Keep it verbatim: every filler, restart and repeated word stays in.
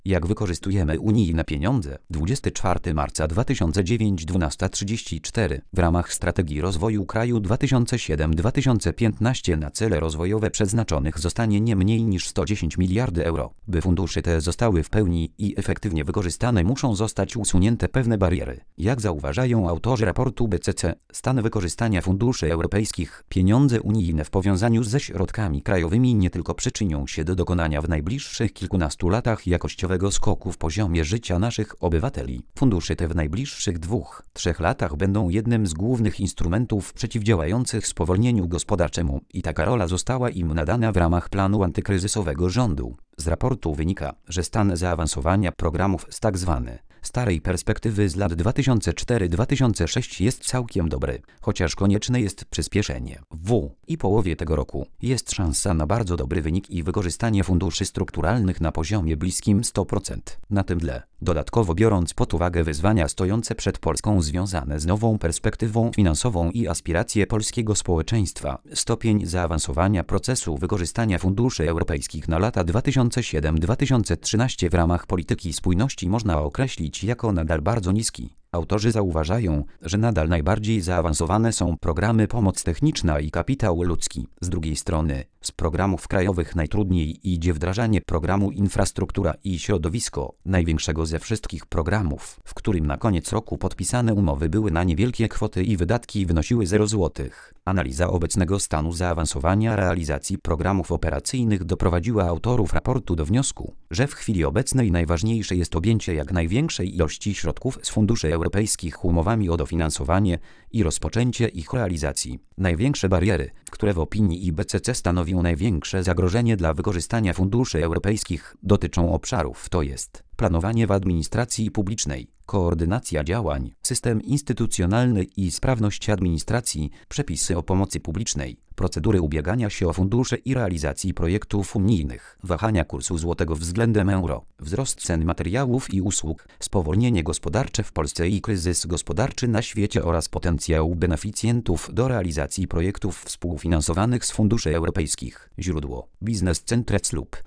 Jak wykorzystujemy unijne pieniądze? dwudziestego czwartego marca dwa tysiące dziewiątego, dwunasta trzydzieści cztery. W ramach strategii rozwoju kraju dwa tysiące siódmy do dwa tysiące piętnastego na cele rozwojowe przeznaczonych zostanie nie mniej niż sto dziesięć miliardów euro. By fundusze te zostały w pełni i efektywnie wykorzystane, muszą zostać usunięte pewne bariery. Jak zauważają autorzy raportu B C C, stan wykorzystania funduszy europejskich, pieniądze unijne w powiązaniu ze środkami krajowymi nie tylko przyczynią się do dokonania w najbliższych kilkunastu latach jakościowego skoku w poziomie życia naszych obywateli. Fundusze te w najbliższych dwóch, trzech latach będą jednym z głównych instrumentów przeciwdziałających spowolnieniu gospodarczemu i taka rola została im nadana w ramach planu antykryzysowego rządu. Z raportu wynika, że stan zaawansowania programów z tzw. starej perspektywy z lat dwa tysiące czwarty do dwa tysiące szóstego jest całkiem dobry, chociaż konieczne jest przyspieszenie. W i połowie tego roku jest szansa na bardzo dobry wynik i wykorzystanie funduszy strukturalnych na poziomie bliskim stu procent. Na tym tle, dodatkowo biorąc pod uwagę wyzwania stojące przed Polską związane z nową perspektywą finansową i aspiracje polskiego społeczeństwa, stopień zaawansowania procesu wykorzystania funduszy europejskich na lata dwa tysiące siódmy do dwa tysiące trzynastego w ramach polityki spójności można określić jako nadal bardzo niski. Autorzy zauważają, że nadal najbardziej zaawansowane są programy pomoc techniczna i kapitał ludzki. Z drugiej strony, z programów krajowych najtrudniej idzie wdrażanie programu infrastruktura i środowisko, największego ze wszystkich programów, w którym na koniec roku podpisane umowy były na niewielkie kwoty i wydatki wynosiły zero złotych. Analiza obecnego stanu zaawansowania realizacji programów operacyjnych doprowadziła autorów raportu do wniosku, że w chwili obecnej najważniejsze jest objęcie jak największej ilości środków z funduszy europejskich umowami o dofinansowanie i rozpoczęcie ich realizacji. Największe bariery, które w opinii I B C C stanowią największe zagrożenie dla wykorzystania funduszy europejskich, dotyczą obszarów, to jest planowanie w administracji publicznej, koordynacja działań, system instytucjonalny i sprawność administracji, przepisy o pomocy publicznej, procedury ubiegania się o fundusze i realizacji projektów unijnych, wahania kursu złotego względem euro, wzrost cen materiałów i usług, spowolnienie gospodarcze w Polsce i kryzys gospodarczy na świecie oraz potencjał beneficjentów do realizacji projektów współfinansowanych z funduszy europejskich. Źródło: Business Central lub